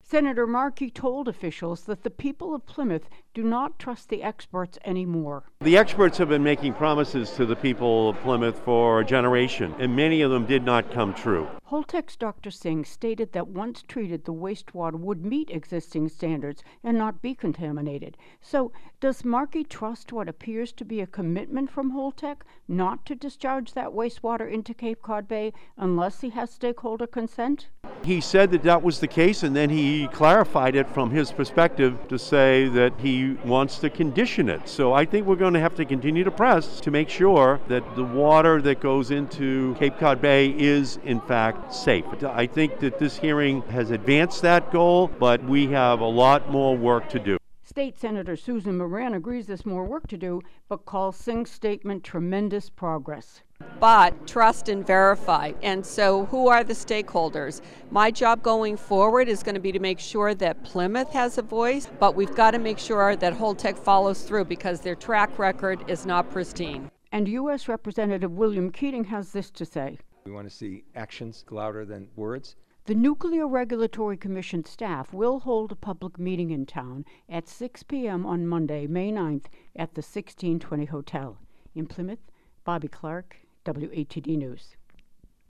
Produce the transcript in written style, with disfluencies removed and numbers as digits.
Senator Markey told officials that the people of Plymouth do not trust the experts anymore. The experts have been making promises to the people of Plymouth for a generation, and many of them did not come true. Holtec's Dr. Singh stated that once treated, the wastewater would meet existing standards and not be contaminated. So, does Markey trust what appears to be a commitment from Holtec not to discharge that wastewater into Cape Cod Bay unless he has stakeholder consent? He said that that was the case, and then he clarified it from his perspective to say that he wants to condition it. So I think we're going to have to continue to press to make sure that the water that goes into Cape Cod Bay is, in fact, safe. I think that this hearing has advanced that goal, but we have a lot more work to do. State Senator Susan Moran agrees there's more work to do, but calls Singh's statement tremendous progress. But trust and verify. And so who are the stakeholders? My job going forward is going to be to make sure that Plymouth has a voice, but we've got to make sure that Holtec follows through because their track record is not pristine. And U.S. Representative William Keating has this to say. We want to see actions louder than words. The Nuclear Regulatory Commission staff will hold a public meeting in town at 6 p.m. on Monday, May 9th at the 1620 Hotel. In Plymouth, Bobby Clark, WATD News.